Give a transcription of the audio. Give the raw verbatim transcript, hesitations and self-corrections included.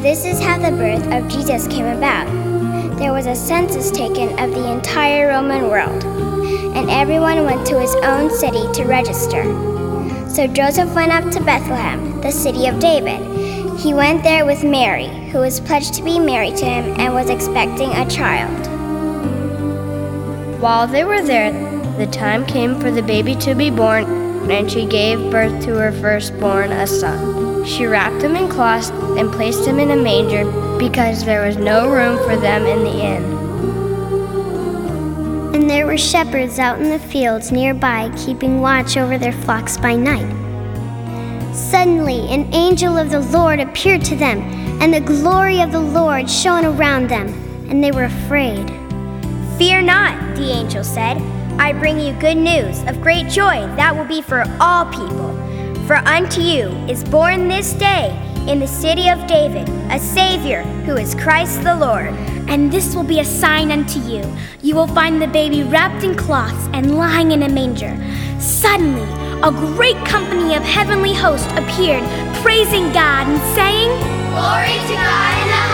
This is how the birth of Jesus came about. There was a census taken of the entire Roman world, and everyone went to his own city to register. So Joseph went up to Bethlehem, the city of David. He went there with Mary, who was pledged to be married to him and was expecting a child. While they were there, the time came for the baby to be born, and she gave birth to her firstborn, a son. She wrapped him in cloths and placed him in a manger because there was no room for them in the inn. And there were shepherds out in the fields nearby, keeping watch over their flocks by night. Suddenly, an angel of the Lord appeared to them, and the glory of the Lord shone around them, and they were afraid. "Fear not," the angel said. "I bring you good news of great joy that will be for all people. For unto you is born this day in the city of David a Savior, who is Christ the Lord. And this will be a sign unto you. You will find the baby wrapped in cloths and lying in a manger." Suddenly, a great company of heavenly hosts appeared, praising God and saying, "Glory to God in the